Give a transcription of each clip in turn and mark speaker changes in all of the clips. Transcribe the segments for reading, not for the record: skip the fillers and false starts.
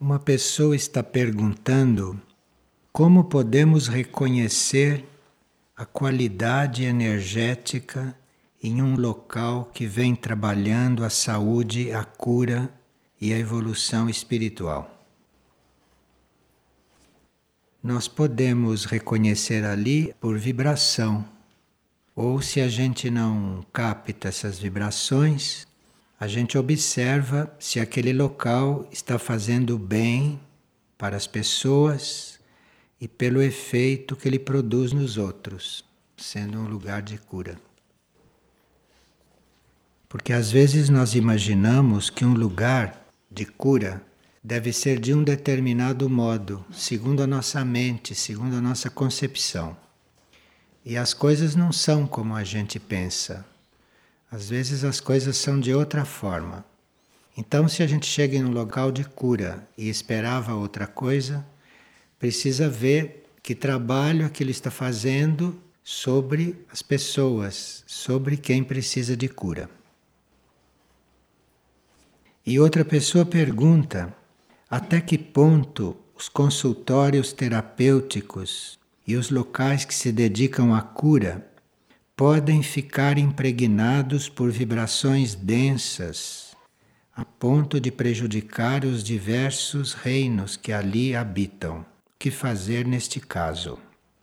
Speaker 1: Uma pessoa está perguntando como podemos reconhecer a qualidade energética em um local que vem trabalhando a saúde, a cura e a evolução espiritual. Nós podemos reconhecer ali por vibração, ou se a gente não capta essas vibrações, a gente observa se aquele local está fazendo bem para as pessoas e pelo efeito que ele produz nos outros, sendo um lugar de cura. Porque às vezes nós imaginamos que um lugar de cura deve ser de um determinado modo, segundo a nossa mente, segundo a nossa concepção. E as coisas não são como a gente pensa. Às vezes as coisas são de outra forma. Então, se a gente chega em um local de cura e esperava outra coisa, precisa ver que trabalho aquilo está fazendo sobre as pessoas, sobre quem precisa de cura. E outra pessoa pergunta até que ponto os consultórios terapêuticos e os locais que se dedicam à cura podem ficar impregnados por vibrações densas a ponto de prejudicar os diversos reinos que ali habitam. O que fazer neste caso?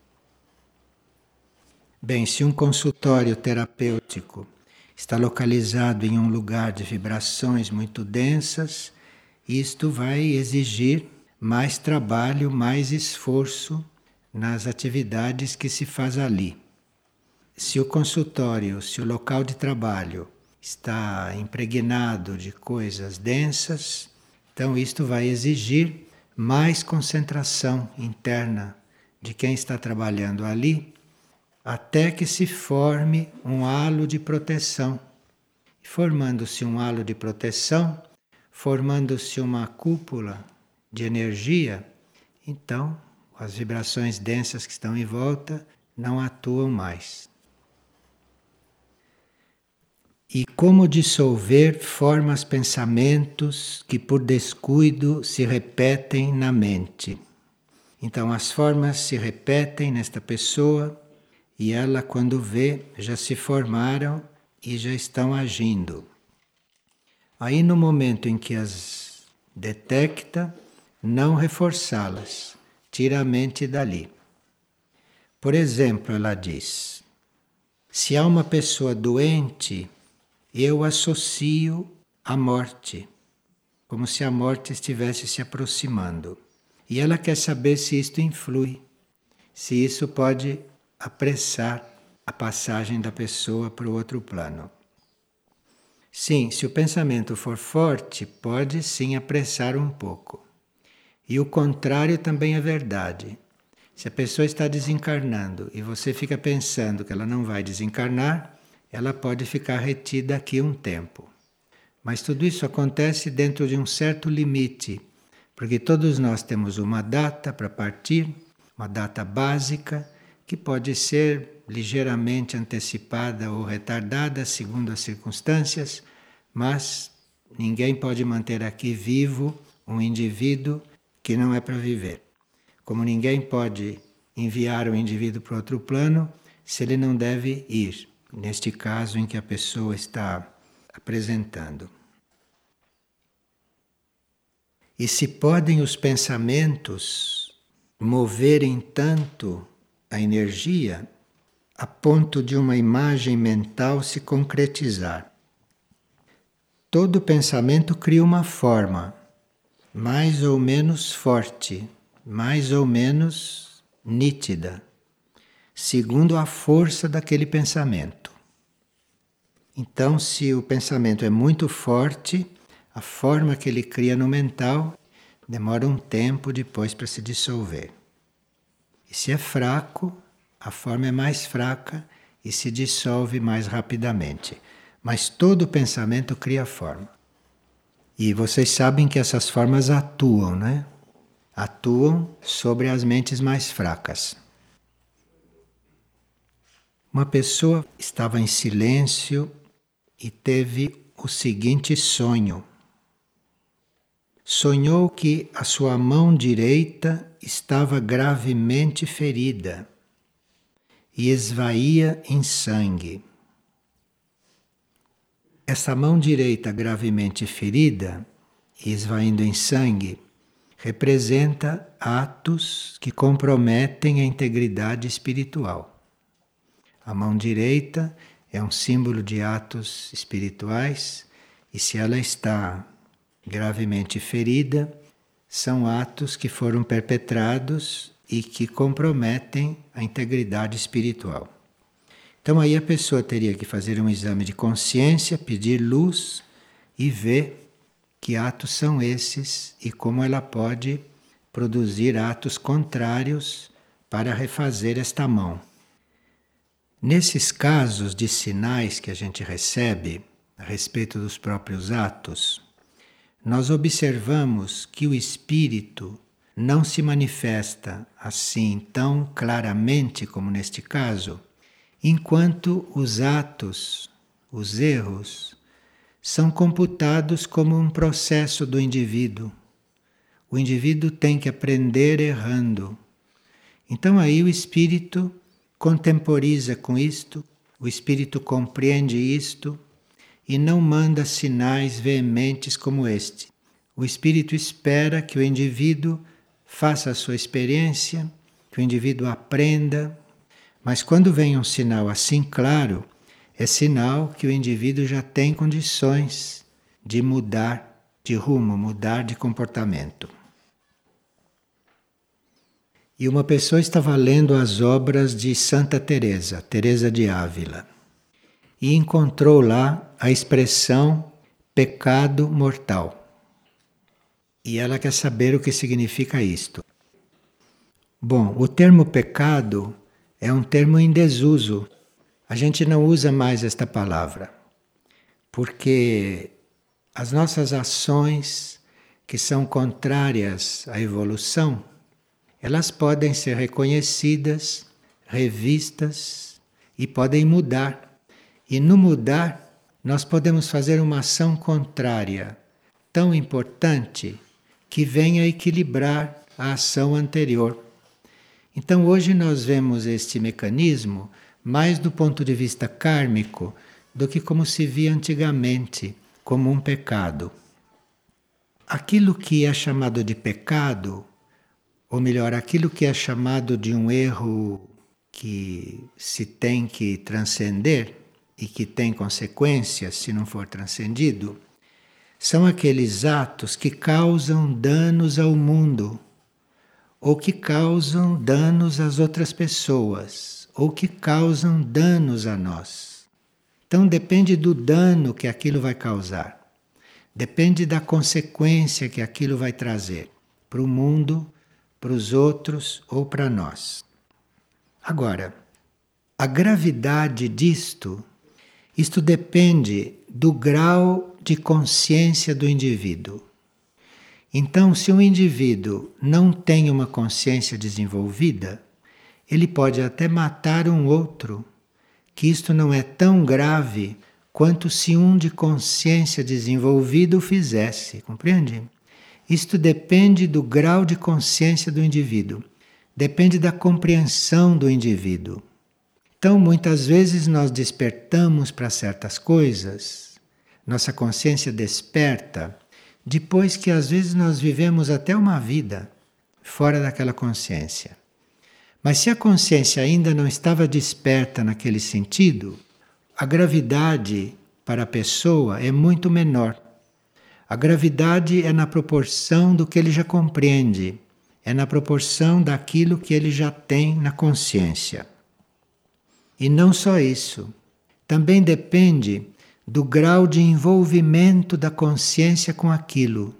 Speaker 1: Bem, se um consultório terapêutico está localizado em um lugar de vibrações muito densas, isto vai exigir mais trabalho, mais esforço nas atividades que se faz ali. Se o consultório, se o local de trabalho está impregnado de coisas densas, então isto vai exigir mais concentração interna de quem está trabalhando ali, até que se forme um halo de proteção. Formando-se um halo de proteção, formando-se uma cúpula de energia, então as vibrações densas que estão em volta não atuam mais. E como dissolver formas, pensamentos que por descuido se repetem na mente. Então as formas se repetem nesta pessoa e ela, quando vê, já se formaram e já estão agindo. Aí no momento em que as detecta, não reforçá-las, tira a mente dali. Por exemplo, ela diz, se há uma pessoa doente, eu associo à morte, como se a morte estivesse se aproximando. E ela quer saber se isto influi, se isso pode apressar a passagem da pessoa para o outro plano. Sim, se o pensamento for forte, pode sim apressar um pouco. E o contrário também é verdade. Se a pessoa está desencarnando e você fica pensando que ela não vai desencarnar, ela pode ficar retida aqui um tempo. Mas tudo isso acontece dentro de um certo limite, porque todos nós temos uma data para partir, uma data básica, que pode ser ligeiramente antecipada ou retardada segundo as circunstâncias, mas ninguém pode manter aqui vivo um indivíduo que não é para viver. Como ninguém pode enviar o indivíduo para outro plano se ele não deve ir, neste caso em que a pessoa está apresentando. E se podem os pensamentos moverem tanto a energia a ponto de uma imagem mental se concretizar. Todo pensamento cria uma forma, mais ou menos forte, mais ou menos nítida, segundo a força daquele pensamento. Então, se o pensamento é muito forte, a forma que ele cria no mental demora um tempo depois para se dissolver. E se é fraco, a forma é mais fraca e se dissolve mais rapidamente. Mas todo pensamento cria forma. E vocês sabem que essas formas atuam, né? Atuam sobre as mentes mais fracas. Uma pessoa estava em silêncio e teve o seguinte sonho. sonhou que a sua mão direita estava gravemente ferida e esvaía em sangue. Essa mão direita gravemente ferida e esvaindo em sangue representa atos que comprometem a integridade espiritual. A mão direita é um símbolo de atos espirituais e se ela está gravemente ferida, são atos que foram perpetrados e que comprometem a integridade espiritual. Então aí a pessoa teria que fazer um exame de consciência, pedir luz e ver que atos são esses e como ela pode produzir atos contrários para refazer esta mão. Nesses casos de sinais que a gente recebe a respeito dos próprios atos, nós observamos que o espírito não se manifesta assim tão claramente como neste caso, enquanto os atos, os erros, são computados como um processo do indivíduo. O indivíduo tem que aprender errando. Então aí o espírito contemporiza com isto, o espírito compreende isto e não manda sinais veementes como este. O espírito espera que o indivíduo faça a sua experiência, que o indivíduo aprenda, mas quando vem um sinal assim claro, é sinal que o indivíduo já tem condições de mudar de rumo, mudar de comportamento. E uma pessoa estava lendo as obras de Santa Teresa, Teresa de Ávila, e encontrou lá a expressão pecado mortal. E ela quer saber o que significa isto. Bom, o termo pecado é um termo em desuso. A gente não usa mais esta palavra, porque as nossas ações que são contrárias à evolução, elas podem ser reconhecidas, revistas e podem mudar. E no mudar, nós podemos fazer uma ação contrária, tão importante, que venha equilibrar a ação anterior. Então hoje nós vemos este mecanismo mais do ponto de vista kármico do que como se via antigamente, como um pecado. Aquilo que é chamado de pecado, ou melhor, aquilo que é chamado de um erro que se tem que transcender e que tem consequências se não for transcendido, são aqueles atos que causam danos ao mundo, ou que causam danos às outras pessoas, ou que causam danos a nós. Então depende do dano que aquilo vai causar. Depende da consequência que aquilo vai trazer para o mundo, para os outros ou para nós. Agora, a gravidade isto depende do grau de consciência do indivíduo. Então, se um indivíduo não tem uma consciência desenvolvida, ele pode até matar um outro, que isto não é tão grave quanto se um de consciência desenvolvida o fizesse, compreende? Isto depende do grau de consciência do indivíduo, depende da compreensão do indivíduo. Então, muitas vezes nós despertamos para certas coisas, nossa consciência desperta, depois que às vezes nós vivemos até uma vida fora daquela consciência. Mas se a consciência ainda não estava desperta naquele sentido, a gravidade para a pessoa é muito menor. A gravidade é na proporção do que ele já compreende, é na proporção daquilo que ele já tem na consciência. E não só isso, também depende do grau de envolvimento da consciência com aquilo.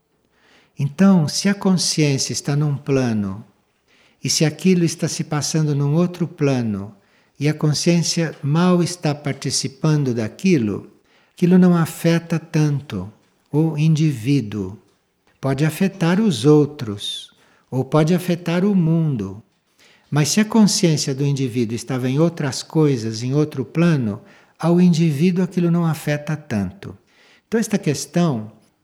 Speaker 1: Então, se a consciência está num plano e se aquilo está se passando num outro plano e a consciência mal está participando daquilo, aquilo não afeta tanto o indivíduo. Pode afetar os outros ou pode afetar o mundo. Mas se a consciência do indivíduo estava em outras coisas, em outro plano, ao indivíduo aquilo não afeta tanto. Então esta questão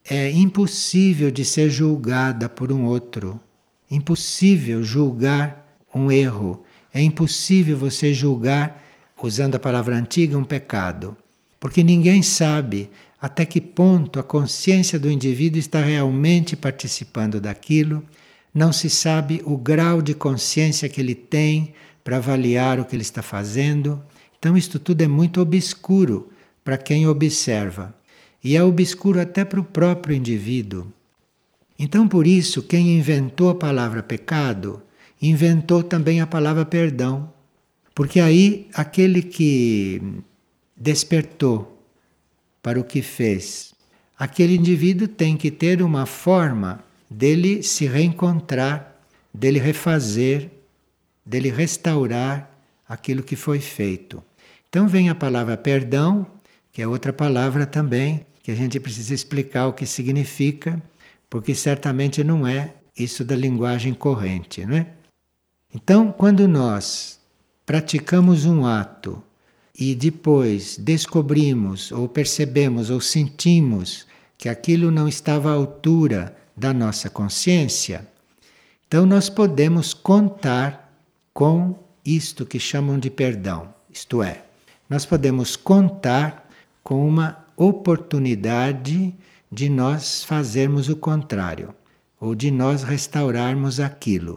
Speaker 1: é impossível de ser julgada por um outro. Impossível julgar um erro. É impossível você julgar, usando a palavra antiga, um pecado. Porque ninguém sabe até que ponto a consciência do indivíduo está realmente participando daquilo. Não se sabe o grau de consciência que ele tem para avaliar o que ele está fazendo. Então isto tudo é muito obscuro para quem observa. E é obscuro até para o próprio indivíduo. Então por isso quem inventou a palavra pecado, inventou também a palavra perdão. Porque aí aquele que despertou para o que fez, aquele indivíduo tem que ter uma forma dele se reencontrar, dele refazer, dele restaurar aquilo que foi feito. Então vem a palavra perdão, que é outra palavra também, que a gente precisa explicar o que significa, porque certamente não é isso da linguagem corrente, não é? Então, quando nós praticamos um ato e depois descobrimos, ou percebemos, ou sentimos que aquilo não estava à altura da nossa consciência, então nós podemos contar com isto que chamam de perdão. Isto é, nós podemos contar com uma oportunidade de nós fazermos o contrário, ou de nós restaurarmos aquilo.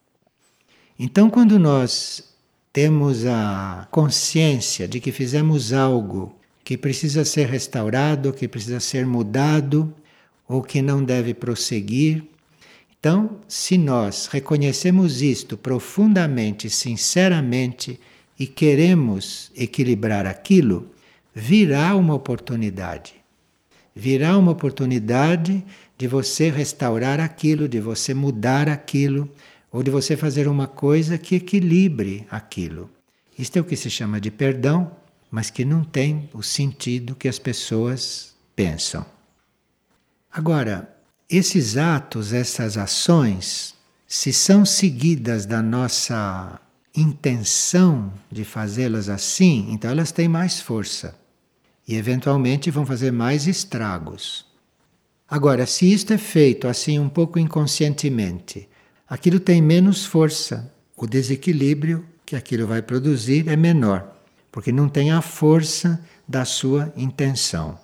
Speaker 1: Então, quando nós temos a consciência de que fizemos algo que precisa ser restaurado, que precisa ser mudado, ou que não deve prosseguir, então, se nós reconhecemos isto profundamente, sinceramente, e queremos equilibrar aquilo, virá uma oportunidade. Virá uma oportunidade de você restaurar aquilo, de você mudar aquilo, ou de você fazer uma coisa que equilibre aquilo. Isto é o que se chama de perdão, mas que não tem o sentido que as pessoas pensam. Agora, esses atos, essas ações, se são seguidas da nossa intenção de fazê-las assim, então elas têm mais força e eventualmente vão fazer mais estragos. Agora, se isto é feito assim um pouco inconscientemente, aquilo tem menos força. O desequilíbrio que aquilo vai produzir é menor, porque não tem a força da sua intenção.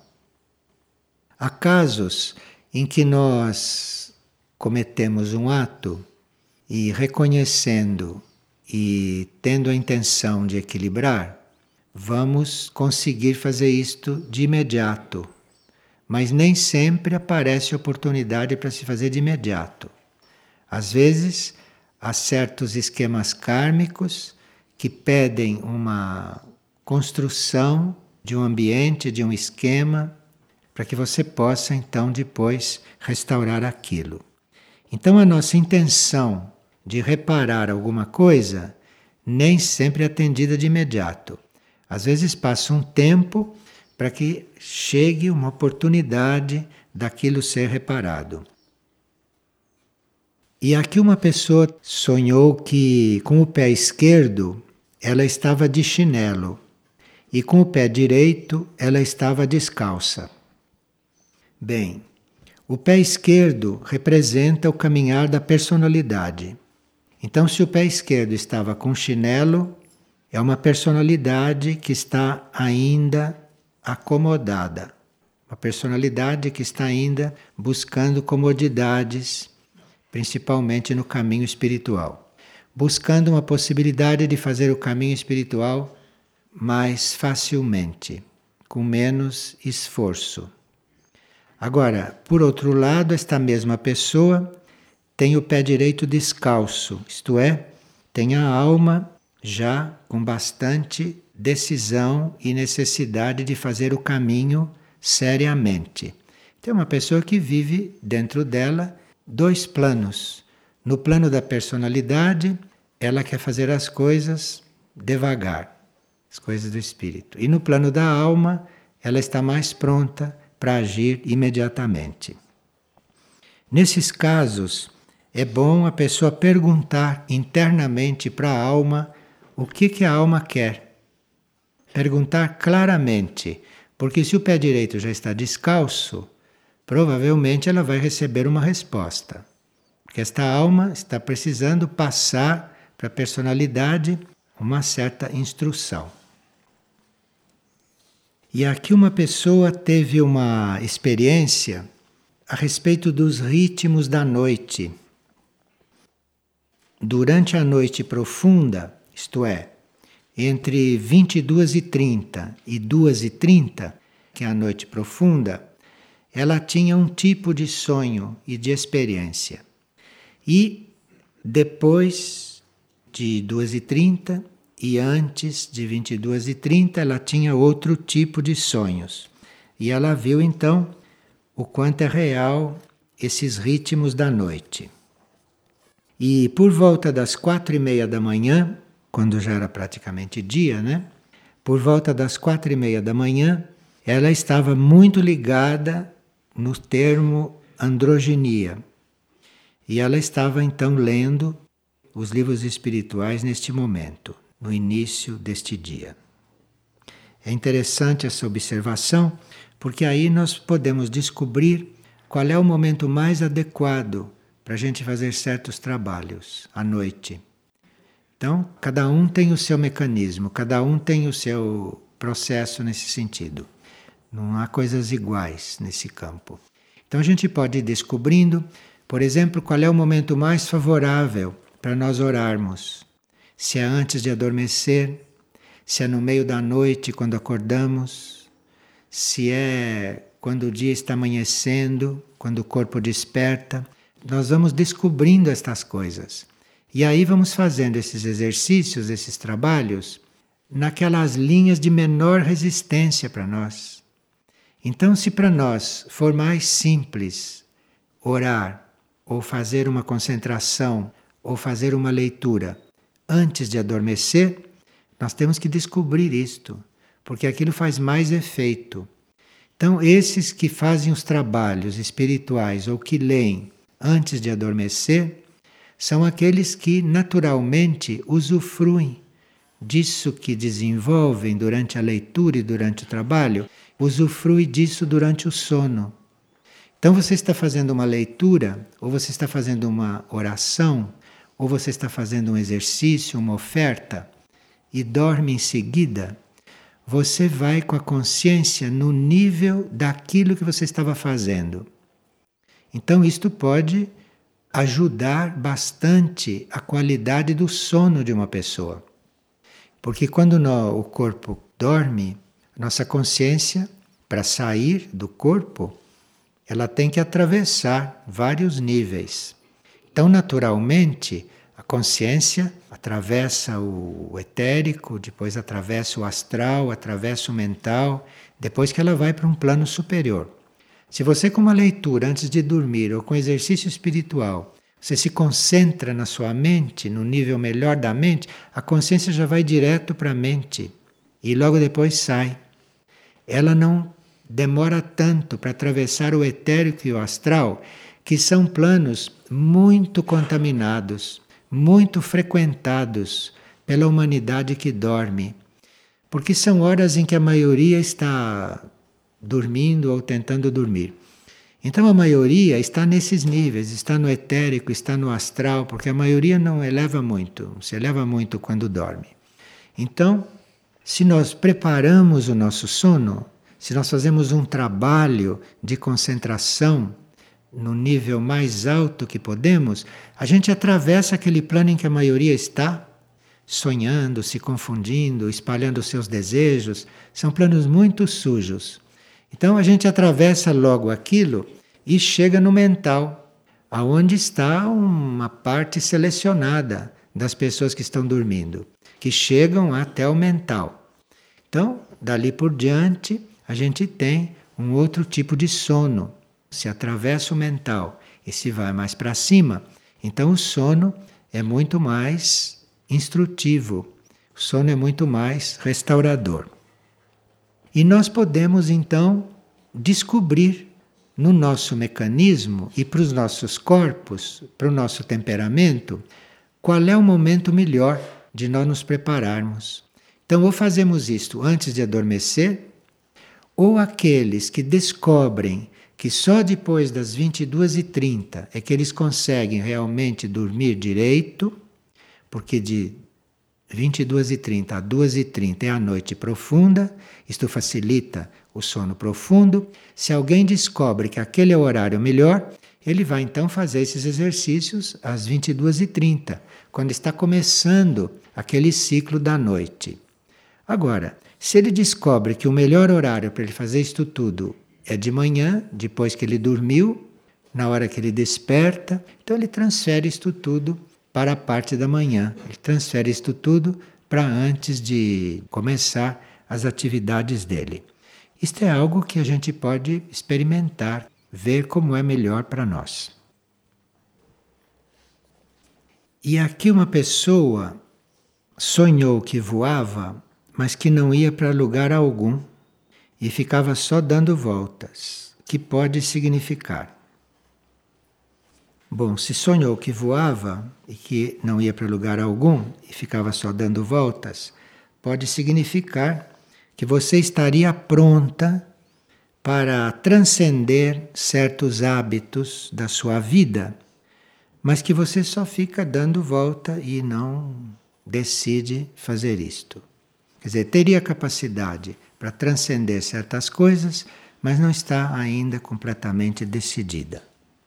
Speaker 1: Há casos em que nós cometemos um ato e reconhecendo e tendo a intenção de equilibrar, vamos conseguir fazer isto de imediato. Mas nem sempre aparece oportunidade para se fazer de imediato. Às vezes, há certos esquemas kármicos que pedem uma construção de um ambiente, de um esquema, para que você possa, então, depois restaurar aquilo. Então, a nossa intenção de reparar alguma coisa nem sempre é atendida de imediato. Às vezes passa um tempo para que chegue uma oportunidade daquilo ser reparado. E aqui uma pessoa sonhou que com o pé esquerdo ela estava de chinelo e com o pé direito ela estava descalça. Bem, o pé esquerdo representa o caminhar da personalidade. Então, se o pé esquerdo estava com chinelo, é uma personalidade que está ainda acomodada. Uma personalidade que está ainda buscando comodidades, principalmente no caminho espiritual. Buscando uma possibilidade de fazer o caminho espiritual mais facilmente, com menos esforço. Agora, por outro lado, esta mesma pessoa tem o pé direito descalço, isto é, tem a alma já com bastante decisão e necessidade de fazer o caminho seriamente. Tem uma pessoa que vive dentro dela dois planos. No plano da personalidade, ela quer fazer as coisas devagar, as coisas do espírito. E no plano da alma, ela está mais pronta para agir imediatamente. Nesses casos, é bom a pessoa perguntar internamente para a alma o que a alma quer. Perguntar claramente, porque se o pé direito já está descalço, provavelmente ela vai receber uma resposta. Porque esta alma está precisando passar para a personalidade uma certa instrução. E aqui uma pessoa teve uma experiência a respeito dos ritmos da noite. Durante a noite profunda, isto é, entre 22h30 e 2h30, que é a noite profunda, ela tinha um tipo de sonho e de experiência. E depois de 2h30 e antes de 22h30, ela tinha outro tipo de sonhos. E ela viu então o quanto é real esses ritmos da noite. E por volta das 4h30 da manhã, quando já era praticamente dia, né? Por volta das 4h30 da manhã, ela estava muito ligada no termo androginia. E ela estava então lendo os livros espirituais neste momento, no início deste dia. É interessante essa observação, porque aí nós podemos descobrir qual é o momento mais adequado para a gente fazer certos trabalhos à noite. Então, cada um tem o seu mecanismo, cada um tem o seu processo nesse sentido. Não há coisas iguais nesse campo. Então a gente pode ir descobrindo, por exemplo, qual é o momento mais favorável para nós orarmos. Se é antes de adormecer, se é no meio da noite quando acordamos, se é quando o dia está amanhecendo, quando o corpo desperta. Nós vamos descobrindo estas coisas. E aí vamos fazendo esses exercícios, esses trabalhos, naquelas linhas de menor resistência para nós. Então, se para nós for mais simples orar, ou fazer uma concentração, ou fazer uma leitura antes de adormecer, nós temos que descobrir isto, porque aquilo faz mais efeito. Então, esses que fazem os trabalhos espirituais ou que leem antes de adormecer, são aqueles que naturalmente usufruem disso que desenvolvem durante a leitura e durante o trabalho, usufrui disso durante o sono. Então você está fazendo uma leitura, ou você está fazendo uma oração, ou você está fazendo um exercício, uma oferta, e dorme em seguida, você vai com a consciência no nível daquilo que você estava fazendo. Então isto pode ajudar bastante a qualidade do sono de uma pessoa. Porque quando o corpo dorme, nossa consciência, para sair do corpo, ela tem que atravessar vários níveis. Então, naturalmente, a consciência atravessa o etérico, depois atravessa o astral, atravessa o mental, depois que ela vai para um plano superior. Se você com uma leitura antes de dormir ou com exercício espiritual, você se concentra na sua mente, no nível melhor da mente, a consciência já vai direto para a mente e logo depois sai. Ela não demora tanto para atravessar o etérico e o astral, que são planos muito contaminados, muito frequentados pela humanidade que dorme. Porque são horas em que a maioria está dormindo ou tentando dormir. Então a maioria está nesses níveis, está no etérico, está no astral, porque a maioria não eleva muito, se eleva muito quando dorme. Então, se nós preparamos o nosso sono, se nós fazemos um trabalho de concentração no nível mais alto que podemos, a gente atravessa aquele plano em que a maioria está, sonhando, se confundindo, espalhando seus desejos. São planos muito sujos. Então a gente atravessa logo aquilo e chega no mental, aonde está uma parte selecionada das pessoas que estão dormindo, que chegam até o mental. Então, dali por diante, a gente tem um outro tipo de sono. Se atravessa o mental e se vai mais para cima, então o sono é muito mais instrutivo, o sono é muito mais restaurador. E nós podemos então descobrir no nosso mecanismo e para os nossos corpos, para o nosso temperamento, qual é o momento melhor de nós nos prepararmos. Então, ou fazemos isto antes de adormecer, ou aqueles que descobrem que que só depois das 22h30 é que eles conseguem realmente dormir direito, porque de 22h30 a 2h30 é a noite profunda, isto facilita o sono profundo. Se alguém descobre que aquele é o horário melhor, ele vai então fazer esses exercícios às 22h30, quando está começando aquele ciclo da noite. Agora, se ele descobre que o melhor horário para ele fazer isto tudo é de manhã, depois que ele dormiu, na hora que ele desperta, então ele transfere isto tudo para a parte da manhã. Ele transfere isto tudo para antes de começar as atividades dele. Isto é algo que a gente pode experimentar, ver como é melhor para nós. E aqui uma pessoa sonhou que voava, mas que não ia para lugar algum e ficava só dando voltas. O que pode significar? Bom, se sonhou que voava e que não ia para lugar algum e ficava só dando voltas, pode significar que você estaria pronta para transcender certos hábitos da sua vida, mas que você só fica dando volta e não decide fazer isto. Quer dizer, teria capacidade para transcender certas coisas, mas não está ainda completamente decidida.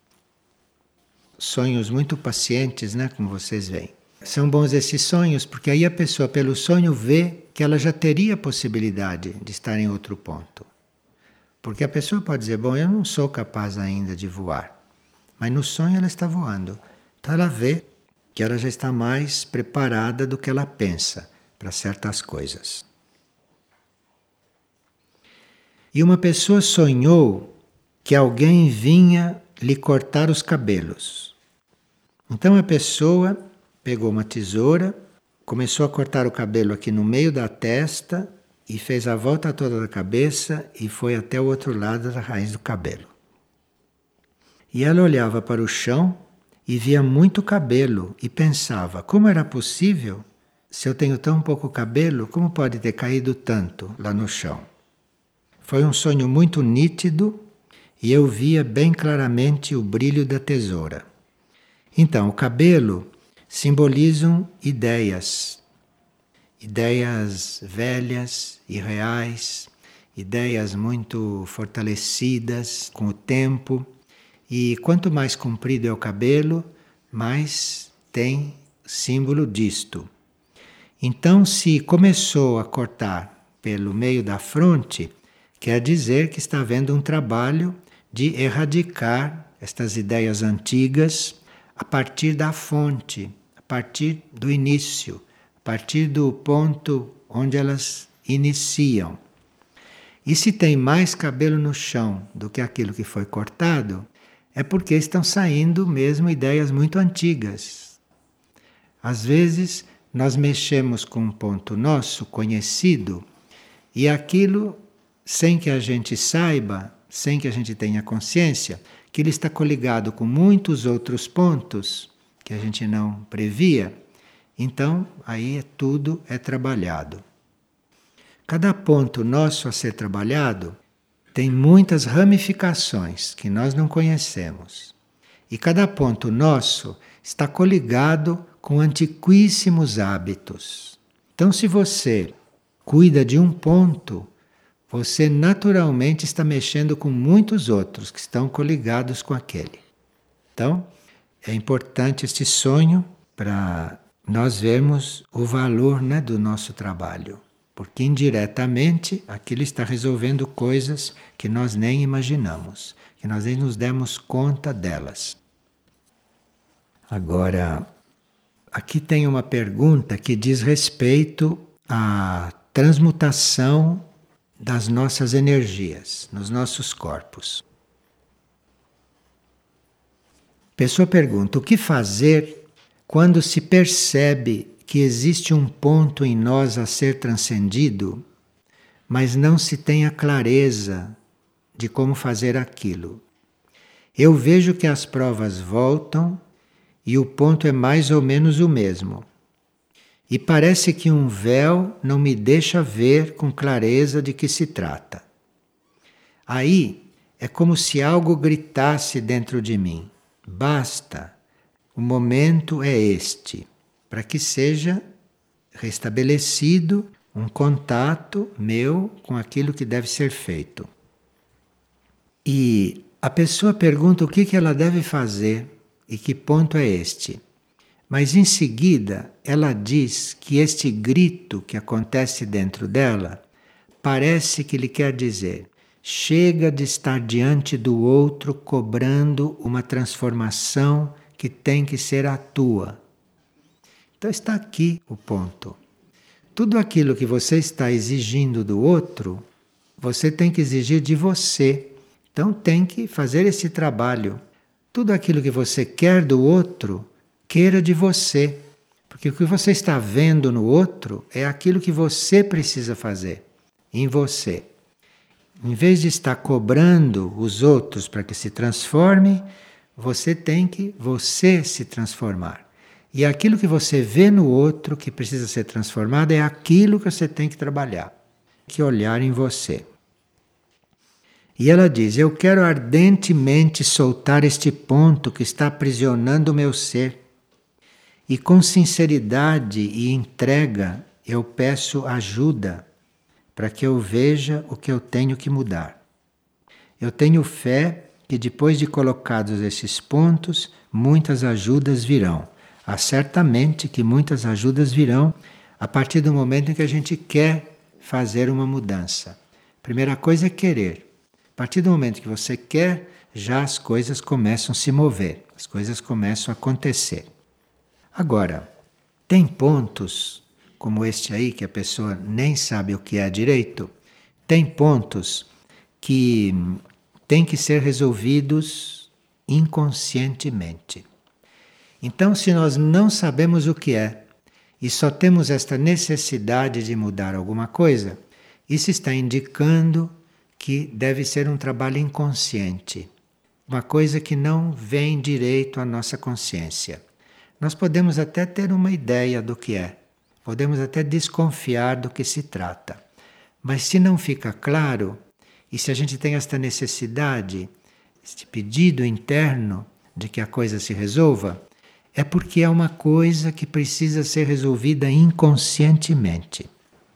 Speaker 1: Sonhos muito pacientes, né, como vocês veem. São bons esses sonhos porque aí a pessoa pelo sonho vê que ela já teria possibilidade de estar em outro ponto. Porque a pessoa pode dizer, bom, eu não sou capaz ainda de voar. Mas no sonho ela está voando. Então ela vê que ela já está mais preparada do que ela pensa para certas coisas. E uma pessoa sonhou que alguém vinha lhe cortar os cabelos. Então a pessoa pegou uma tesoura, começou a cortar o cabelo aqui no meio da testa e fez a volta toda da cabeça e foi até o outro lado da raiz do cabelo. E ela olhava para o chão e via muito cabelo e pensava, como era possível? Se eu tenho tão pouco cabelo, como pode ter caído tanto lá no chão? Foi um sonho muito nítido e eu via bem claramente o brilho da tesoura. Então, o cabelo simbolizam ideias. Ideias velhas e reais, ideias muito fortalecidas com o tempo. E quanto mais comprido é o cabelo, mais tem símbolo disto. Então, se começou a cortar pelo meio da fronte, quer dizer que está havendo um trabalho de erradicar estas ideias antigas a partir da fonte, a partir do início, a partir do ponto onde elas iniciam. E se tem mais cabelo no chão do que aquilo que foi cortado, é porque estão saindo mesmo ideias muito antigas. Às vezes, nós mexemos com um ponto nosso, conhecido, e aquilo, sem que a gente saiba, sem que a gente tenha consciência, que ele está coligado com muitos outros pontos que a gente não previa, então aí tudo é trabalhado. Cada ponto nosso a ser trabalhado tem muitas ramificações que nós não conhecemos. E cada ponto nosso está coligado com antiquíssimos hábitos. Então, se você cuida de um ponto, você naturalmente está mexendo com muitos outros que estão coligados com aquele. Então, é importante este sonho para nós vermos o valor, né, do nosso trabalho. Porque indiretamente aquilo está resolvendo coisas que nós nem imaginamos, que nós nem nos demos conta delas. Agora, aqui tem uma pergunta que diz respeito à transmutação das nossas energias nos nossos corpos. A pessoa pergunta: o que fazer quando se percebe que existe um ponto em nós a ser transcendido, mas não se tem a clareza de como fazer aquilo? Eu vejo que as provas voltam e o ponto é mais ou menos o mesmo. E parece que um véu não me deixa ver com clareza de que se trata. Aí É como se algo gritasse dentro de mim: basta, o momento é este, para que seja restabelecido um contato meu com aquilo que deve ser feito. E a pessoa pergunta o que ela deve fazer e que ponto é este. Mas em seguida ela diz que este grito que acontece dentro dela parece que lhe quer dizer: chega de estar diante do outro cobrando uma transformação que tem que ser a tua. Então está aqui o ponto. Tudo aquilo que você está exigindo do outro, você tem que exigir de você. Então tem que fazer esse trabalho. Tudo aquilo que você quer do outro, queira de você. Porque o que você está vendo no outro é aquilo que você precisa fazer em você. Em vez de estar cobrando os outros para que se transformem, você tem que você se transformar. E aquilo que você vê no outro que precisa ser transformado é aquilo que você tem que trabalhar, que olhar em você. E ela diz: eu quero ardentemente soltar este ponto que está aprisionando o meu ser. E com sinceridade e entrega eu peço ajuda para que eu veja o que eu tenho que mudar. Eu tenho fé que depois de colocados esses pontos, muitas ajudas virão. Certamente que muitas ajudas virão a partir do momento em que a gente quer fazer uma mudança. Primeira coisa é querer. A partir do momento que você quer, já as coisas começam a se mover, as coisas começam a acontecer. Agora, tem pontos, como este aí, que a pessoa nem sabe o que é direito, tem pontos que têm que ser resolvidos inconscientemente. Então, se nós não sabemos o que é e só temos esta necessidade de mudar alguma coisa, isso está indicando que deve ser um trabalho inconsciente, uma coisa que não vem direito à nossa consciência. Nós podemos até ter uma ideia do que é, podemos até desconfiar do que se trata, mas se não fica claro, e se a gente tem esta necessidade, este pedido interno de que a coisa se resolva, é porque é uma coisa que precisa ser resolvida inconscientemente.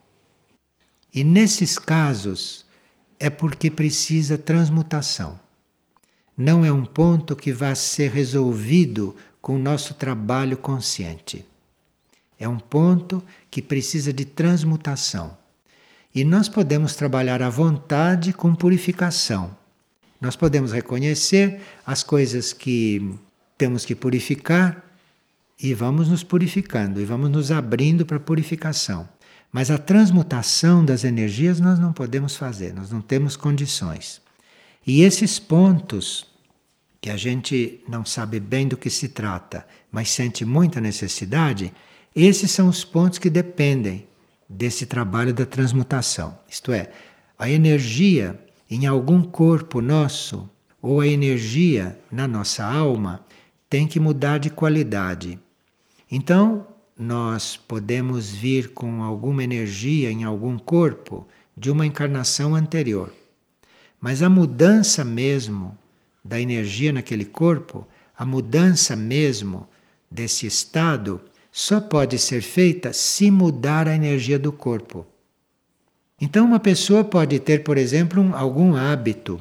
Speaker 1: E nesses casos, é porque precisa transmutação. Não é um ponto que vai ser resolvido com o nosso trabalho consciente. É um ponto que precisa de transmutação. E nós podemos trabalhar à vontade com purificação. Nós podemos reconhecer as coisas que temos que purificar e vamos nos purificando e vamos nos abrindo para a purificação. Mas a transmutação das energias nós não podemos fazer, nós não temos condições. E esses pontos que a gente não sabe bem do que se trata, mas sente muita necessidade, esses são os pontos que dependem desse trabalho da transmutação. Isto é, a energia em algum corpo nosso, ou a energia na nossa alma, tem que mudar de qualidade. Então, nós podemos vir com alguma energia em algum corpo de uma encarnação anterior. Mas a mudança mesmo da energia naquele corpo, a mudança mesmo desse estado, só pode ser feita se mudar a energia do corpo. Então uma pessoa pode ter, por exemplo, algum hábito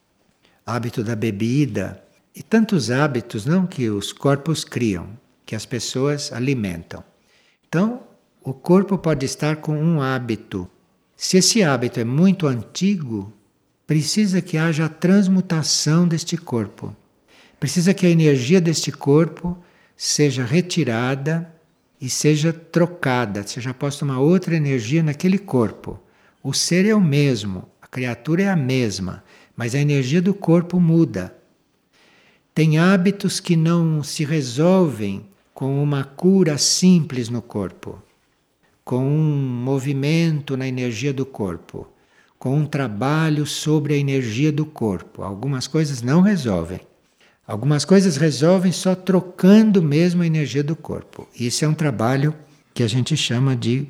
Speaker 1: da bebida, e tantos hábitos não que os corpos criam, que as pessoas alimentam. Então, o corpo pode estar com um hábito. Se esse hábito é muito antigo, precisa que haja a transmutação deste corpo. Precisa que a energia deste corpo seja retirada e seja trocada, seja posta uma outra energia naquele corpo. O ser é o mesmo, a criatura é a mesma, mas a energia do corpo muda. Tem hábitos que não se resolvem com uma cura simples no corpo, com um movimento na energia do corpo, com um trabalho sobre a energia do corpo. Algumas coisas não resolvem. Algumas coisas resolvem só trocando mesmo a energia do corpo. Isso é um trabalho que a gente chama de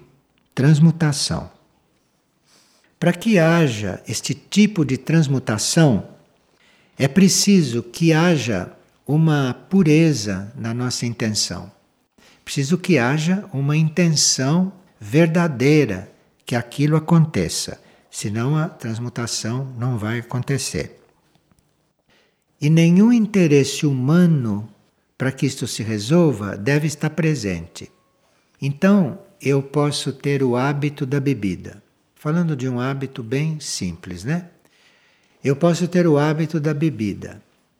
Speaker 1: transmutação. Para que haja este tipo de transmutação, É preciso que haja uma pureza na nossa intenção. Preciso que haja uma intenção verdadeira que aquilo aconteça, senão a transmutação não vai acontecer. E nenhum interesse humano para que isto se resolva deve estar presente. Então, eu posso ter o hábito da bebida. Falando de um hábito bem simples, né? Eu posso ter o hábito da bebida.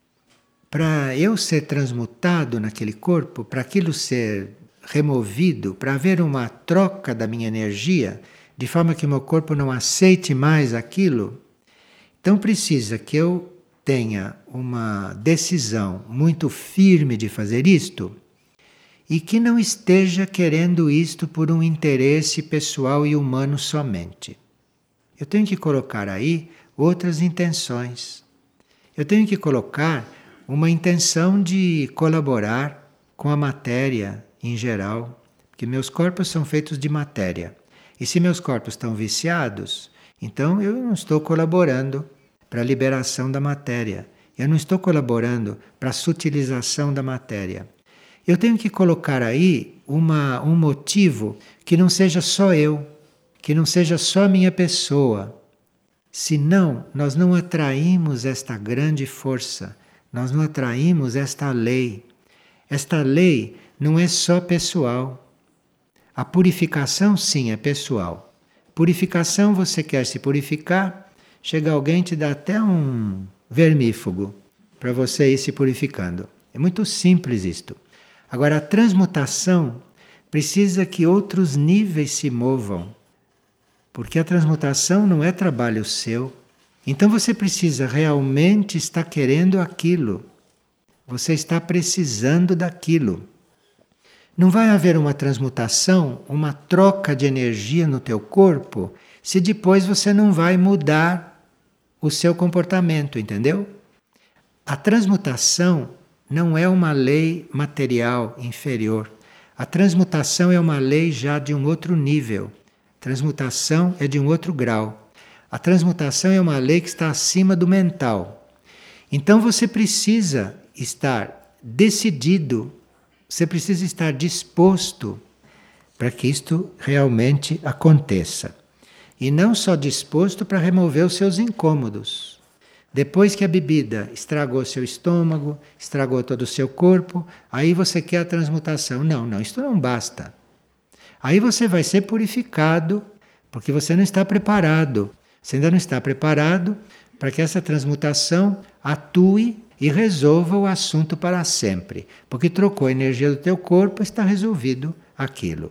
Speaker 1: Para eu ser transmutado naquele corpo, para aquilo ser removido, para haver uma troca da minha energia, de forma que o meu corpo não aceite mais aquilo, então precisa que eu tenha uma decisão muito firme de fazer isto e que não esteja querendo isto por um interesse pessoal e humano somente. Eu tenho que colocar aí outras intenções. Eu tenho que colocar uma intenção de colaborar com a matéria em geral, porque meus corpos são feitos de matéria. E se meus corpos estão viciados, então eu não estou colaborando para a liberação da matéria. Eu não estou colaborando para a sutilização da matéria. Eu tenho que colocar aí um motivo que não seja só eu, que não seja só a minha pessoa. Senão, nós não atraímos esta grande força, nós não atraímos esta lei. Esta lei não é só pessoal. A purificação, sim, é pessoal. Purificação, você quer se purificar, chega alguém e te dá até um vermífugo para você ir se purificando. É muito simples isto. Agora, a transmutação precisa que outros níveis se movam, porque a transmutação não é trabalho seu. Então você precisa realmente estar querendo aquilo. Você está precisando daquilo. Não vai haver uma transmutação, uma troca de energia no teu corpo, se depois você não vai mudar o seu comportamento, entendeu? A transmutação não é uma lei material inferior. A transmutação é uma lei já de um outro nível. Transmutação é de um outro grau. A transmutação é uma lei que está acima do mental. Então você precisa estar decidido, você precisa estar disposto para que isto realmente aconteça. E não só disposto para remover os seus incômodos. Depois que a bebida estragou seu estômago, estragou todo o seu corpo, aí você quer a transmutação. Não, isto não basta. Aí você vai ser purificado, porque você não está preparado. Você ainda não está preparado para que essa transmutação atue e resolva o assunto para sempre. Porque trocou a energia do teu corpo, está resolvido aquilo.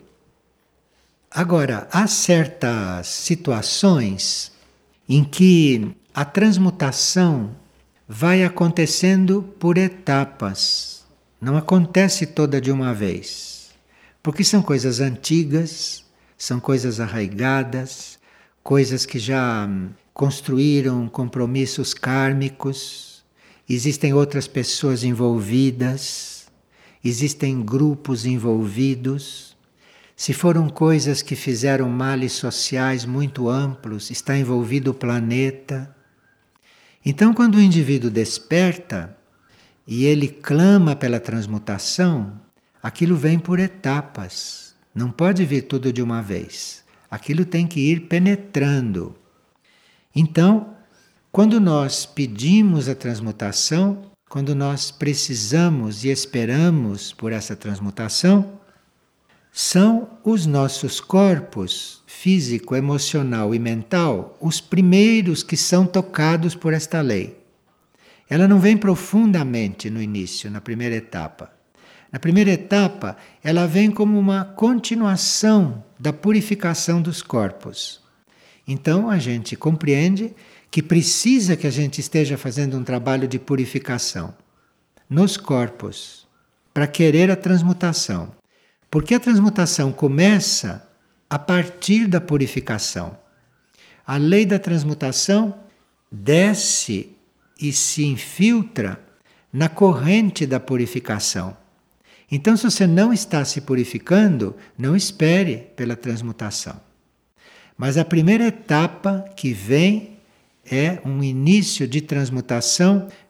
Speaker 1: Agora, há certas situações em que a transmutação vai acontecendo por etapas. Não acontece toda de uma vez. Porque são coisas antigas, são coisas arraigadas, coisas que já construíram compromissos kármicos. Existem outras pessoas envolvidas, existem grupos envolvidos. Se foram coisas que fizeram males sociais muito amplos, está envolvido o planeta. Então, quando o indivíduo desperta e ele clama pela transmutação, aquilo vem por etapas. Não pode vir tudo de uma vez. Aquilo tem que ir penetrando. Então, quando nós pedimos a transmutação, quando nós precisamos e esperamos por essa transmutação, são os nossos corpos físico, emocional e mental os primeiros que são tocados por esta lei. Ela não vem profundamente no início, na primeira etapa. Na primeira etapa, ela vem como uma continuação da purificação dos corpos. Então a gente compreende que precisa que a gente esteja fazendo um trabalho de purificação nos corpos para querer a transmutação. Porque a transmutação começa a partir da purificação. A lei da transmutação desce e se infiltra na corrente da purificação. Então, se você não está se purificando, não espere pela transmutação. Mas a primeira etapa que vem é um início de transmutação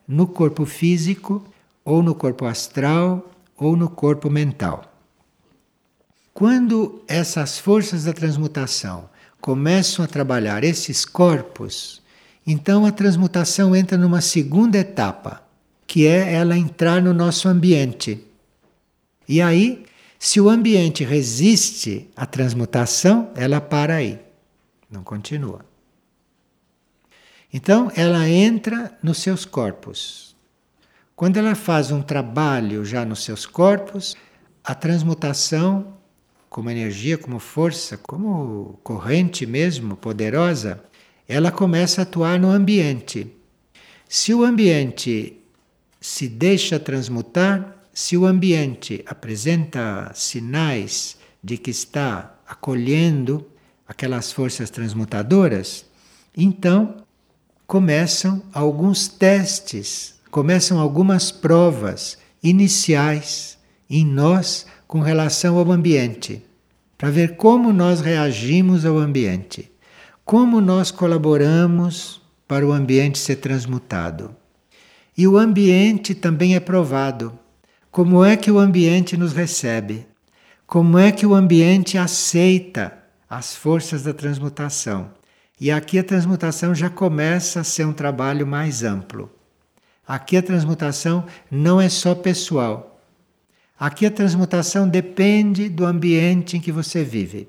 Speaker 1: no corpo físico, ou no corpo astral, ou no corpo mental. Quando essas forças da transmutação começam a trabalhar esses corpos, então a transmutação entra numa segunda etapa, que é ela entrar no nosso ambiente. E aí, se o ambiente resiste à transmutação, ela para aí, não continua. Então, ela entra nos seus corpos. Quando ela faz um trabalho já nos seus corpos, a transmutação, como energia, como força, como corrente mesmo, poderosa, ela começa a atuar no ambiente. Se o ambiente se deixa transmutar, se o ambiente apresenta sinais de que está acolhendo aquelas forças transmutadoras, então começam alguns testes, começam algumas provas iniciais em nós com relação ao ambiente, para ver como nós reagimos ao ambiente, como nós colaboramos para o ambiente ser transmutado. E o ambiente também é provado. Como é que o ambiente nos recebe? Como é que o ambiente aceita as forças da transmutação? E aqui a transmutação já começa a ser um trabalho mais amplo. Aqui a transmutação não é só pessoal. Aqui a transmutação depende do ambiente em que você vive.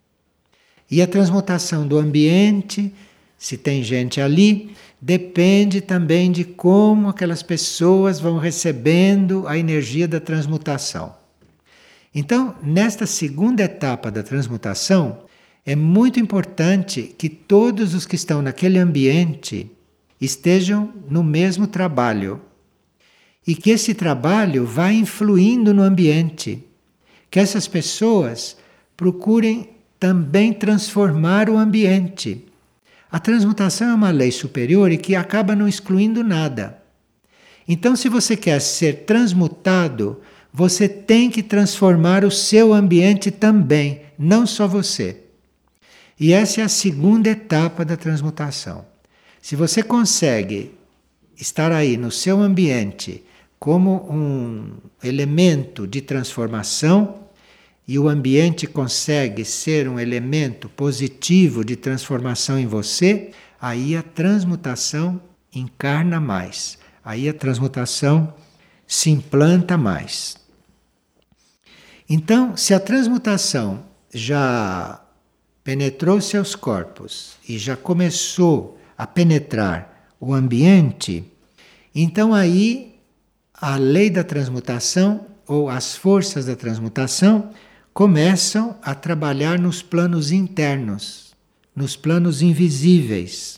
Speaker 1: E a transmutação do ambiente, se tem gente ali, depende também de como aquelas pessoas vão recebendo a energia da transmutação. Então, nesta segunda etapa da transmutação, é muito importante que todos os que estão naquele ambiente estejam no mesmo trabalho. E que esse trabalho vá influindo no ambiente. Que essas pessoas procurem também transformar o ambiente. A transmutação é uma lei superior e que acaba não excluindo nada. Então, se você quer ser transmutado, você tem que transformar o seu ambiente também, não só você. E essa é a segunda etapa da transmutação. Se você consegue estar aí no seu ambiente como um elemento de transformação, e o ambiente consegue ser um elemento positivo de transformação em você, aí a transmutação encarna mais. Aí a transmutação se implanta mais. Então, se a transmutação já penetrou seus corpos e já começou a penetrar o ambiente, então aí a lei da transmutação ou as forças da transmutação começam a trabalhar nos planos internos, nos planos invisíveis.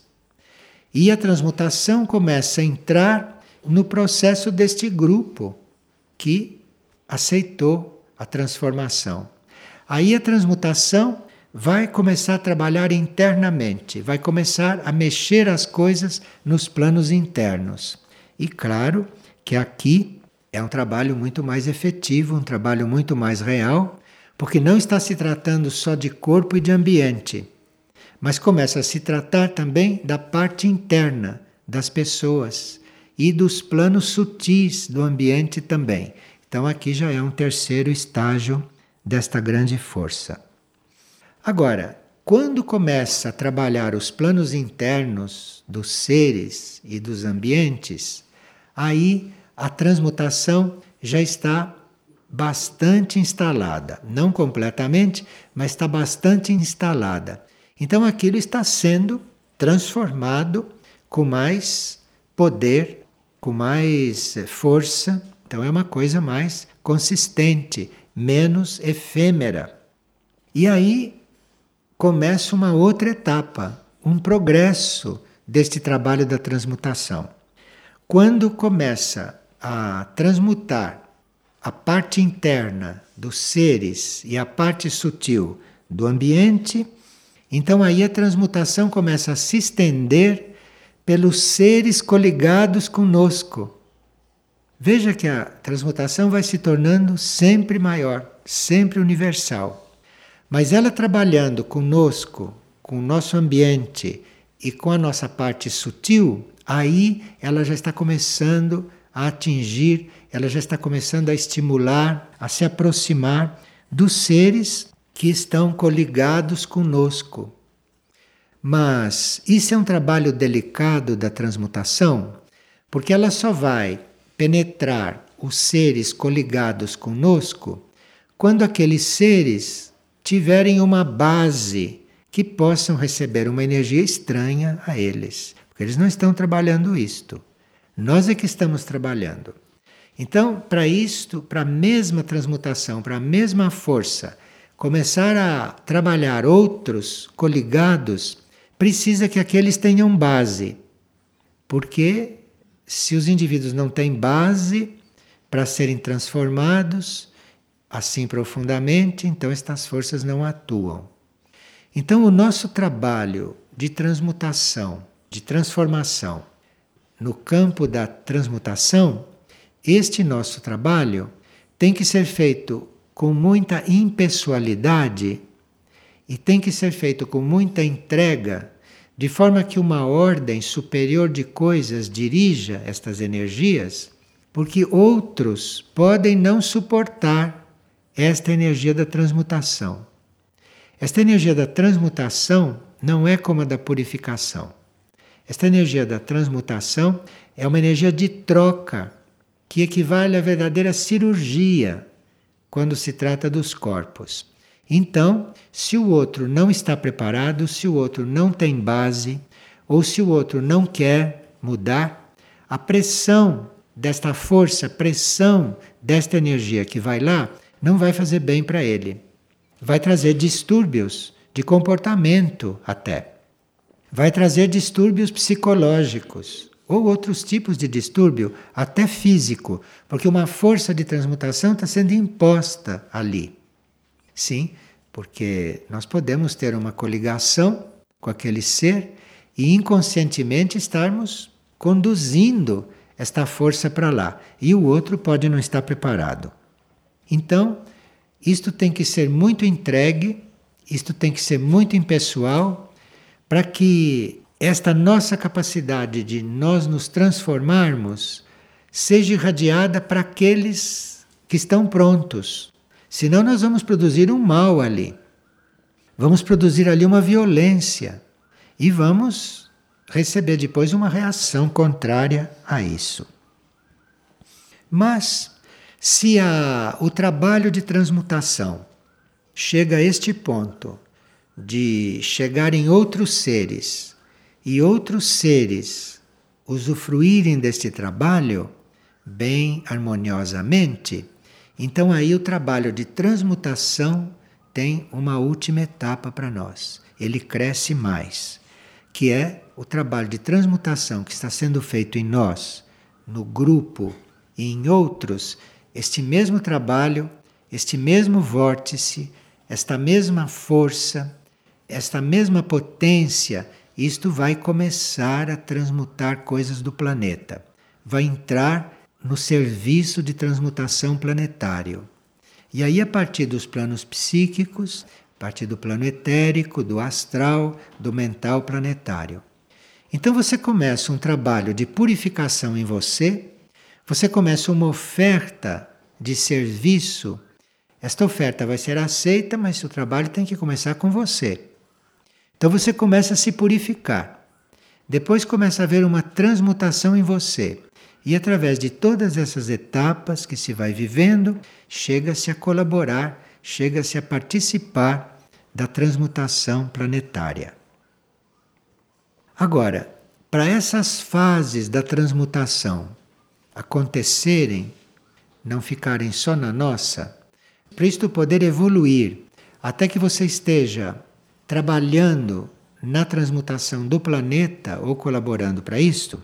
Speaker 1: E a transmutação começa a entrar no processo deste grupo que aceitou a transformação. Aí a transmutação vai começar a trabalhar internamente, vai começar a mexer as coisas nos planos internos. E claro que aqui é um trabalho muito mais efetivo, um trabalho muito mais real, porque não está se tratando só de corpo e de ambiente, mas começa a se tratar também da parte interna das pessoas e dos planos sutis do ambiente também. Então aqui já é um terceiro estágio desta grande força. Agora, quando começa a trabalhar os planos internos dos seres e dos ambientes, aí a transmutação já está bastante instalada. Não completamente, mas está bastante instalada. Então aquilo está sendo transformado com mais poder, com mais força. Então é uma coisa mais consistente, menos efêmera. E aí começa uma outra etapa, um progresso deste trabalho da transmutação. Quando começa a transmutar a parte interna dos seres e a parte sutil do ambiente, então aí a transmutação começa a se estender pelos seres coligados conosco. Veja que a transmutação vai se tornando sempre maior, sempre universal. Mas ela trabalhando conosco, com o nosso ambiente e com a nossa parte sutil, aí ela já está começando a atingir, ela já está começando a estimular, a se aproximar dos seres que estão coligados conosco. Mas isso é um trabalho delicado da transmutação, porque ela só vai penetrar os seres coligados conosco quando aqueles seres tiverem uma base que possam receber uma energia estranha a eles. Porque eles não estão trabalhando isto. Nós é que estamos trabalhando. Então, para isto, para a mesma transmutação, para a mesma força, começar a trabalhar outros coligados, precisa que aqueles tenham base. Porque se os indivíduos não têm base para serem transformados assim profundamente, então estas forças não atuam. Então, o nosso trabalho de transmutação, de transformação, no campo da transmutação, este nosso trabalho tem que ser feito com muita impessoalidade e tem que ser feito com muita entrega, de forma que uma ordem superior de coisas dirija estas energias, porque outros podem não suportar esta energia da transmutação. Esta energia da transmutação não é como a da purificação. Esta energia da transmutação é uma energia de troca, que equivale à verdadeira cirurgia quando se trata dos corpos. Então, se o outro não está preparado, se o outro não tem base, ou se o outro não quer mudar, a pressão desta força, a pressão desta energia que vai lá, não vai fazer bem para ele. Vai trazer distúrbios de comportamento até. Vai trazer distúrbios psicológicos ou outros tipos de distúrbio, até físico, porque uma força de transmutação está sendo imposta ali. Sim, porque nós podemos ter uma coligação com aquele ser e inconscientemente estarmos conduzindo esta força para lá, e o outro pode não estar preparado. Então, isto tem que ser muito entregue, isto tem que ser muito impessoal, para que esta nossa capacidade de nós nos transformarmos seja irradiada para aqueles que estão prontos. Senão nós vamos produzir um mal ali. Vamos produzir ali uma violência. E vamos receber depois uma reação contrária a isso. Mas, se o trabalho de transmutação chega a este ponto de chegar em outros seres e outros seres usufruírem deste trabalho bem harmoniosamente, então aí o trabalho de transmutação tem uma última etapa para nós. Ele cresce mais, que é o trabalho de transmutação que está sendo feito em nós, no grupo e em outros. Este mesmo trabalho, este mesmo vórtice, esta mesma força, esta mesma potência, isto vai começar a transmutar coisas do planeta. Vai entrar no serviço de transmutação planetário. E aí, a partir dos planos psíquicos, a partir do plano etérico, do astral, do mental planetário. Então você começa um trabalho de purificação em você, você começa uma oferta de serviço. Esta oferta vai ser aceita, mas o trabalho tem que começar com você. Então você começa a se purificar. Depois começa a haver uma transmutação em você. E através de todas essas etapas que se vai vivendo, chega-se a colaborar, chega-se a participar da transmutação planetária. Agora, para essas fases da transmutação acontecerem, não ficarem só na nossa, para isto poder evoluir, até que você esteja trabalhando na transmutação do planeta ou colaborando para isto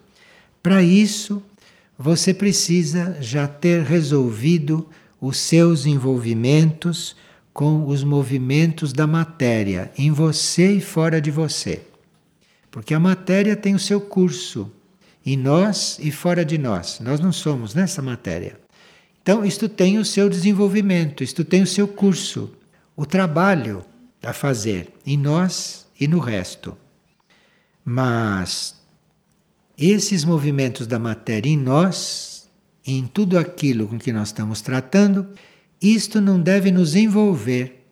Speaker 1: você precisa já ter resolvido os seus envolvimentos com os movimentos da matéria, em você e fora de você. Porque a matéria tem o seu curso, em nós e fora de nós. Nós não somos nessa matéria. Então, isto tem o seu desenvolvimento, isto tem o seu curso, o trabalho a fazer em nós e no resto. Mas esses movimentos da matéria em nós, em tudo aquilo com que nós estamos tratando, isto não deve nos envolver,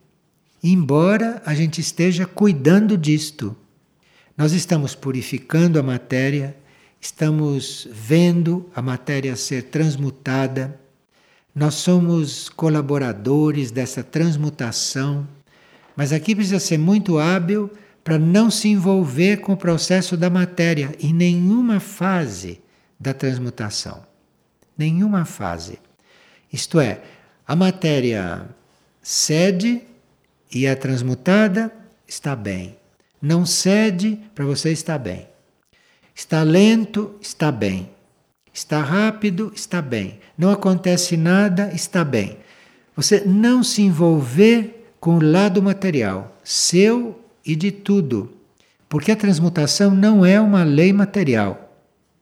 Speaker 1: embora a gente esteja cuidando disto. Nós estamos purificando a matéria, estamos vendo a matéria ser transmutada, nós somos colaboradores dessa transmutação, mas aqui precisa ser muito hábil para não se envolver com o processo da matéria em nenhuma fase da transmutação. Nenhuma fase. Isto é, a matéria cede e é transmutada, está bem. Não cede, para você está bem. Está lento, está bem. Está rápido, está bem. Não acontece nada, está bem. Você não se envolver com o lado material, seu e de tudo. Porque a transmutação não é uma lei material.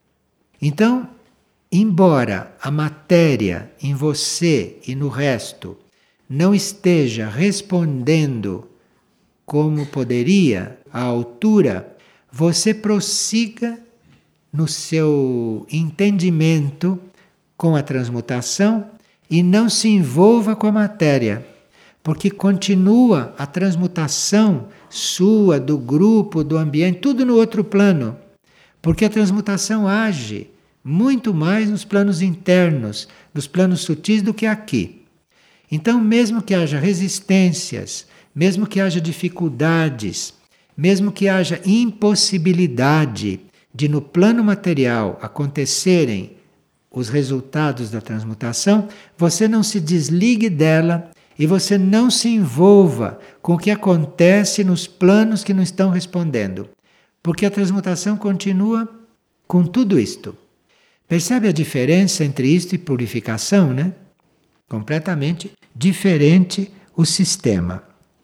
Speaker 1: Então, embora a matéria em você e no resto não esteja respondendo como poderia, à altura, você prossiga no seu entendimento com a transmutação e não se envolva com a matéria, porque continua a transmutação sua, do grupo, do ambiente, tudo no outro plano, porque a transmutação age muito mais nos planos internos, nos planos sutis do que aqui. Então, mesmo que haja resistências, mesmo que haja dificuldades, mesmo que haja impossibilidade de no plano material acontecerem os resultados da transmutação, você não se desligue dela e você não se envolva com o que acontece nos planos que não estão respondendo, porque a transmutação continua com tudo isto. Percebe a diferença entre isto e purificação, né? Completamente diferente o sistema.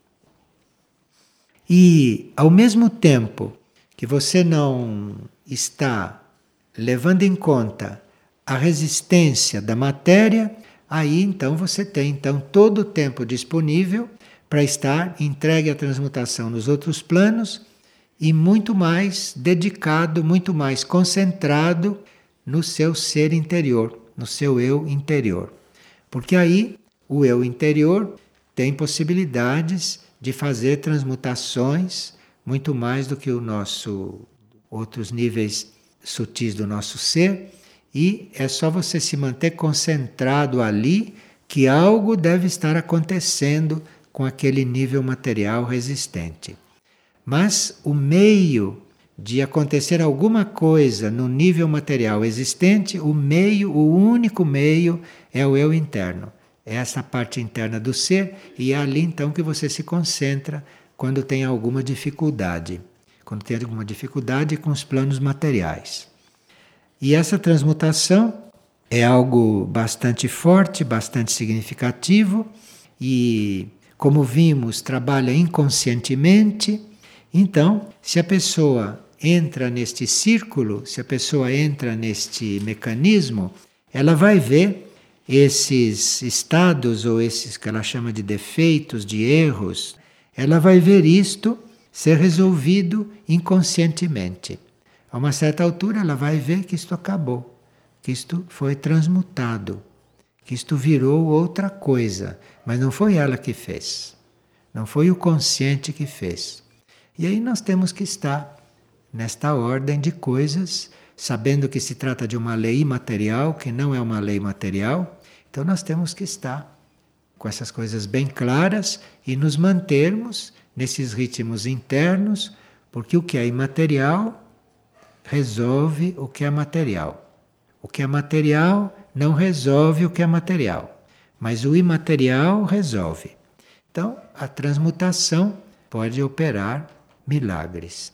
Speaker 1: E, ao mesmo tempo que você não está levando em conta a resistência da matéria, aí então você tem todo o tempo disponível para estar entregue à transmutação nos outros planos e muito mais dedicado, muito mais concentrado no seu ser interior, no seu eu interior. Porque aí o eu interior tem possibilidades de fazer transmutações muito mais do que o nosso outros níveis sutis do nosso ser, e é só você se manter concentrado ali que algo deve estar acontecendo com aquele nível material resistente. Mas o meio de acontecer alguma coisa no nível material existente, o único meio é o eu interno. É essa parte interna do ser, e é ali então que você se concentra quando tem alguma dificuldade. Quando tem alguma dificuldade com os planos materiais. E essa transmutação é algo bastante forte, bastante significativo, e como vimos, trabalha inconscientemente. Então, se a pessoa entra neste círculo, se a pessoa entra neste mecanismo, ela vai ver esses estados, ou esses que ela chama de defeitos, de erros, ela vai ver isto ser resolvido inconscientemente. A uma certa altura ela vai ver que isto acabou, que isto foi transmutado, que isto virou outra coisa, mas não foi ela que fez, não foi o consciente que fez. E aí nós temos que estar nesta ordem de coisas, sabendo que se trata de uma lei imaterial, que não é uma lei material, então nós temos que estar com essas coisas bem claras e nos mantermos nesses ritmos internos, porque o que é imaterial resolve o que é material. O que é material não resolve o que é material, mas o imaterial resolve. Então, a transmutação pode operar milagres.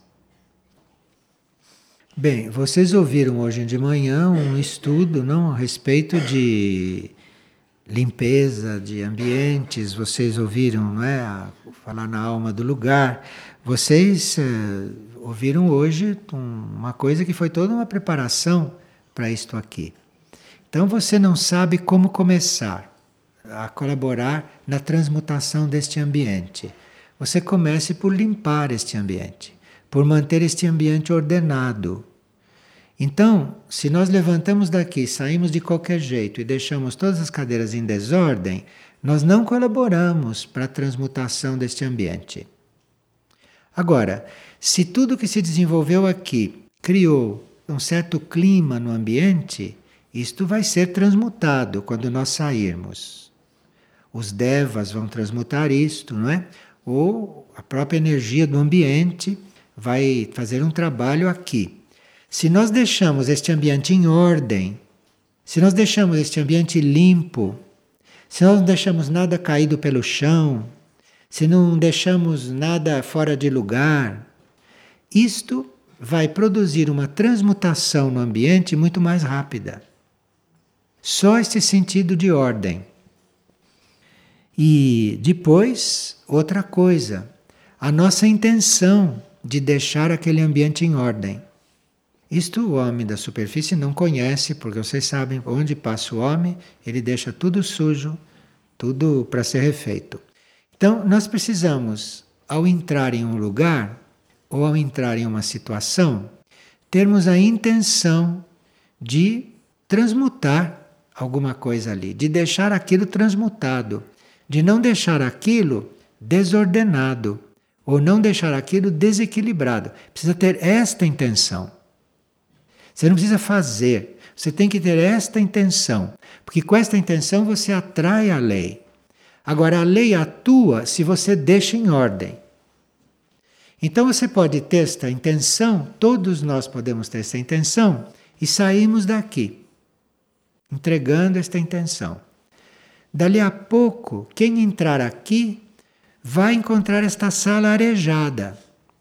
Speaker 1: Bem, vocês ouviram hoje de manhã um estudo, não, a respeito de limpeza de ambientes, vocês ouviram, não é, falar na alma do lugar. Vocês ouviram hoje uma coisa que foi toda uma preparação para isto aqui. Então você não sabe como começar a colaborar na transmutação deste ambiente. Você comece por limpar este ambiente, por manter este ambiente ordenado. Então, se nós levantamos daqui, saímos de qualquer jeito e deixamos todas as cadeiras em desordem, nós não colaboramos para a transmutação deste ambiente. Agora, se tudo que se desenvolveu aqui criou um certo clima no ambiente, isto vai ser transmutado quando nós sairmos. Os devas vão transmutar isto, não é? Ou a própria energia do ambiente vai fazer um trabalho aqui. Se nós deixamos este ambiente em ordem, se nós deixamos este ambiente limpo, se nós não deixamos nada caído pelo chão, se não deixamos nada fora de lugar, isto vai produzir uma transmutação no ambiente muito mais rápida. Só este sentido de ordem. E depois, outra coisa, a nossa intenção de deixar aquele ambiente em ordem. Isto o homem da superfície não conhece, porque vocês sabem, onde passa o homem, ele deixa tudo sujo, tudo para ser refeito. Então, nós precisamos, ao entrar em um lugar, ou ao entrar em uma situação, termos a intenção de transmutar alguma coisa ali, de deixar aquilo transmutado, de não deixar aquilo desordenado, ou não deixar aquilo desequilibrado. Precisa ter esta intenção. Você não precisa fazer, você tem que ter esta intenção, porque com esta intenção você atrai a lei. Agora, a lei atua se você deixa em ordem. Então você pode ter esta intenção, todos nós podemos ter esta intenção, e saímos daqui, entregando esta intenção. Dali a pouco, quem entrar aqui vai encontrar esta sala arejada.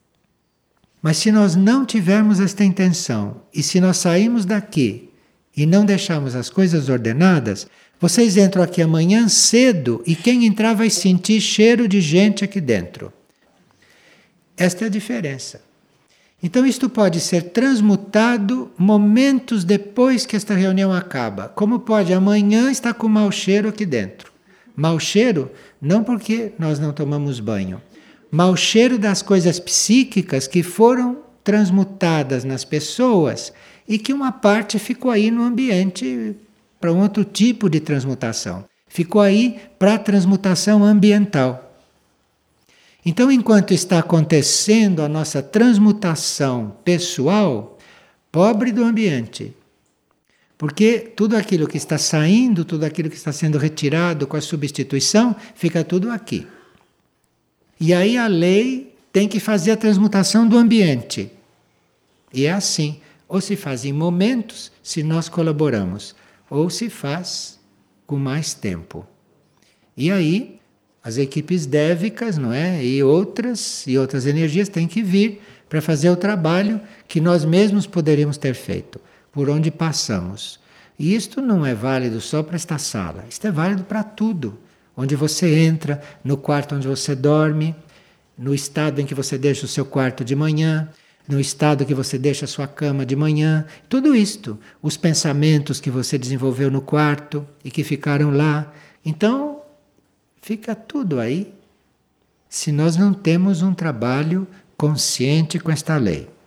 Speaker 1: Mas se nós não tivermos esta intenção, e se nós sairmos daqui e não deixarmos as coisas ordenadas, vocês entram aqui amanhã cedo e quem entrar vai sentir cheiro de gente aqui dentro. Esta é a diferença. Então isto pode ser transmutado momentos depois que esta reunião acaba. Como pode amanhã estar com mau cheiro aqui dentro? Mau cheiro não porque nós não tomamos banho. Mau cheiro das coisas psíquicas que foram transmutadas nas pessoas e que uma parte ficou aí no ambiente para um outro tipo de transmutação. Ficou aí para a transmutação ambiental. Então, enquanto está acontecendo a nossa transmutação pessoal, pobre do ambiente. Porque tudo aquilo que está saindo, tudo aquilo que está sendo retirado com a substituição, fica tudo aqui. E aí a lei tem que fazer a transmutação do ambiente. E é assim. Ou se faz em momentos, se nós colaboramos, ou se faz com mais tempo. E aí, as equipes dévicas, não é? E outras energias têm que vir para fazer o trabalho que nós mesmos poderíamos ter feito, por onde passamos. E isto não é válido só para esta sala, isto é válido para tudo. Onde você entra, no quarto onde você dorme, no estado em que você deixa o seu quarto de manhã, no estado que você deixa a sua cama de manhã, tudo isto, os pensamentos que você desenvolveu no quarto e que ficaram lá. Então, fica tudo aí, se nós não temos um trabalho consciente com esta lei.